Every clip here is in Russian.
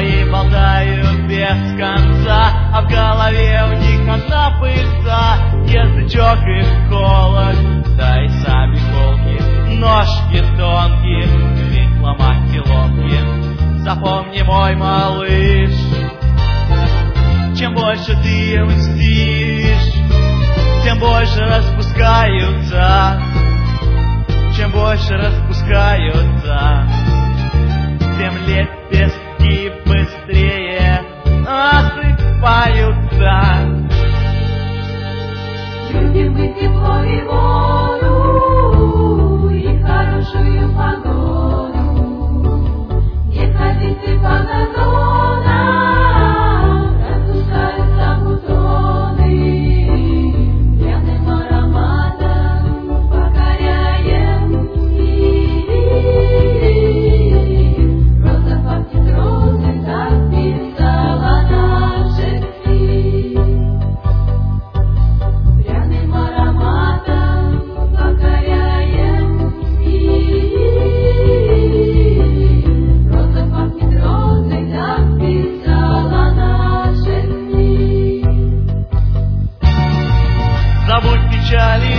двое болтают без конца, а в голове у них одна пыльца. Язычок их холод, да и сами колки, ножки тонкие, ведь ломать пилотки. Запомни, мой малыш, чем больше ты им льстишь, тем больше распускаются. Чем больше распускаются, тем лепестки быстрее осыпаются. Любим мы тепло и воду, и хорошую погоду. Не ходите по газонам, распускаются бутоны. Пряным ароматом покоряем мир. Роза пахнет розой, так писала наша Шекспир. Пряным ароматом покоряем мир. Роза пахнет розой, так писала наша Шекспир. Забудь печали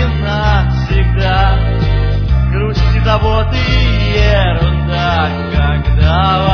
навсегда, грусть и заботы ерунда, когда